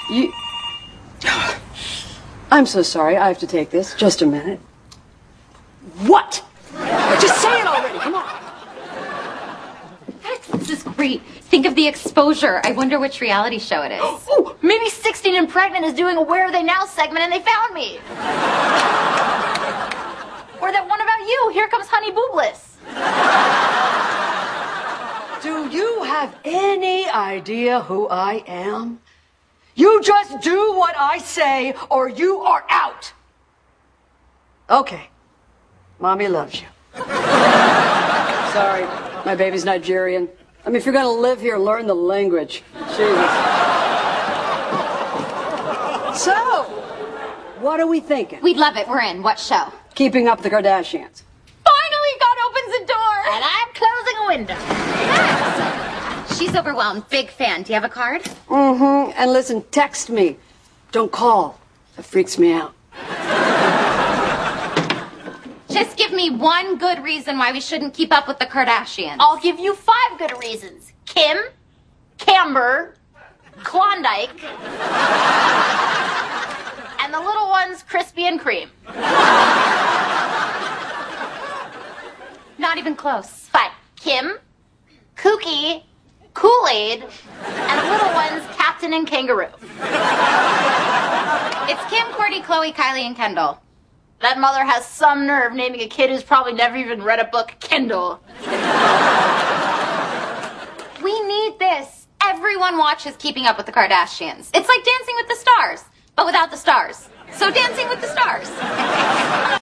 You... I'm so sorry. I have to take this. Just a minute. What? Just say it already. Come on. This is great. Think of the exposure. I wonder which reality show it is. Oh, maybe 16 and Pregnant is doing a Where Are They Now segment and they found me. Or that one about you. Here comes Honey Boobless. Do you have any idea who I am? You just do what I say or you are out. Okay. Mommy loves you. Sorry, my baby's Nigerian. I mean, if you're going to live here, learn the language. Jesus. So, what are we thinking? We'd love it. We're in. What show? Keeping Up with the Kardashians. Finally, God opens the door. And I'm closing a window. She's overwhelmed. Big fan. Do you have a card? Mm-hmm. And listen, text me. Don't call. That freaks me out. Just give me one good reason why we shouldn't keep up with the Kardashians. I'll give you 5 good reasons. Kim, Camber, Klondike, and the little ones, Crispy and Cream. Not even close. Fine. Kim, Kooky, Kool-Aid, and the little ones, Captain and Kangaroo. It's Kim, Kourtney, Khloe, Kylie, and Kendall. That mother has some nerve naming a kid who's probably never even read a book Kendall. We need this. Everyone watches Keeping Up with the Kardashians. It's like Dancing with the Stars, but without the stars. So Dancing with the Stars.